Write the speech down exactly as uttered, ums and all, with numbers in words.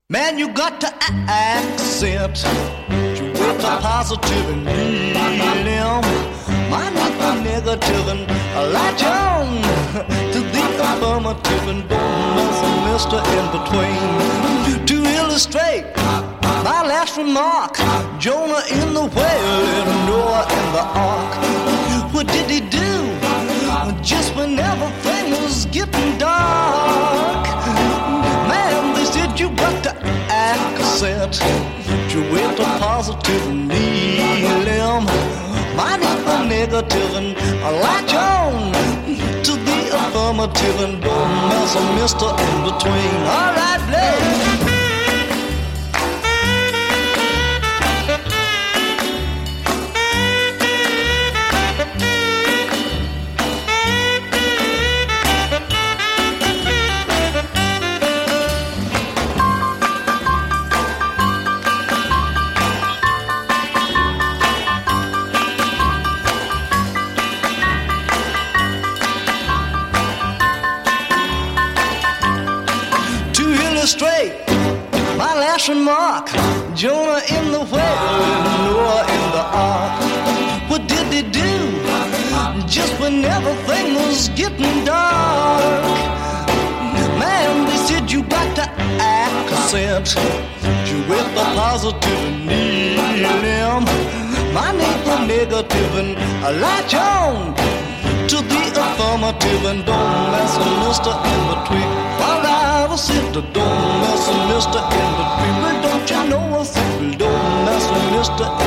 Man, you got to accent you with the positive and medium. Mine with the negative and latch on to the affirmative and don't mess a mister in between. To illustrate my last remark, Jonah in the whale and Noah in the ark. What did he do? Just when everything was getting dark, man, they said you got to accent you with the positive and helium. Mine is the negative and latch on to the affirmative and don't mess a mister in between. All right, play. Straight, my last remark, Jonah in the whale and Noah in the ark. What did they do? Just when everything was getting dark, man, they said you got to accent you with the positive and helium. My name the negative and latch on to the affirmative and don't mess a mister in between. All right, I said don't mess a mister in between. But don't you know I said don't mess a mister in between.